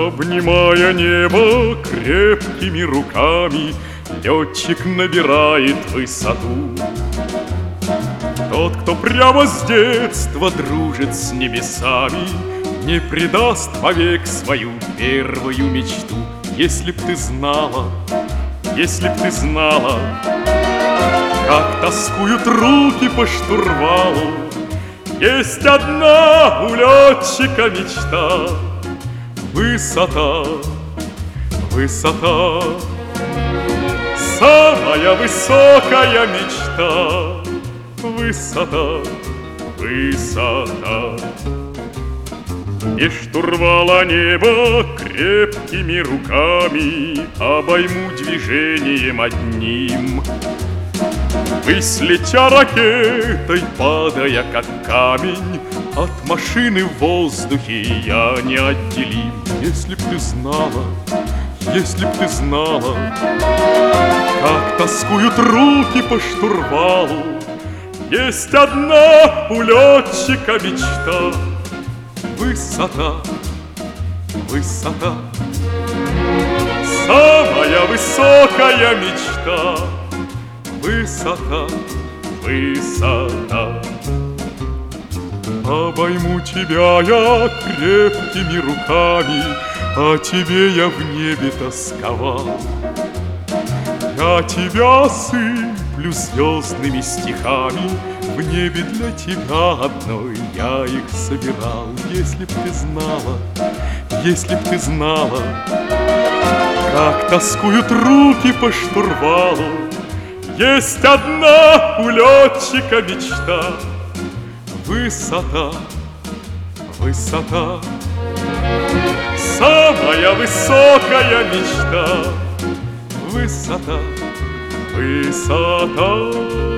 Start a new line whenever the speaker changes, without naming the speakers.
Обнимая небо крепкими руками, летчик набирает высоту. Тот, кто прямо с детства дружит с небесами, не предаст вовек свою первую мечту. Если б ты знала, если б ты знала, как тоскуют руки по штурвалу. Есть одна у летчика мечта — высота, высота. Самая высокая мечта — высота, высота. И штурвала небо крепкими руками обойму движением одним. Ввысь летя ракетой, падая как камень, от машины в воздухе я неотделим. Если б ты знала, если б ты знала, как тоскуют руки по штурвалу. Есть одна у летчика мечта — высота, высота. Самая высокая мечта — высота, высота. Обойму тебя я крепкими руками, о тебе я в небе тосковал. Я тебя сыплю звездными стихами, в небе для тебя одной я их собирал. Если б ты знала, если б ты знала, как тоскуют руки по штурвалу. Есть одна у летчика мечта — высота, высота. Самая высокая мечта — высота, высота.